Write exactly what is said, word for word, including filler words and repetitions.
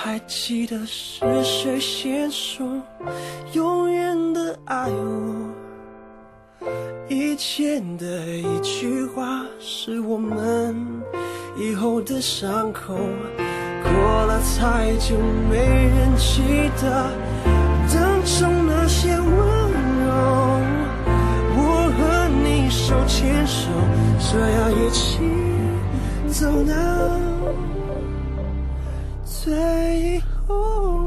还记得是谁先说永远的爱我？以前的一句话是我们以后的伤口，过了太久没人记得当初那些温柔。我和你手牵手，这样一起走到最后。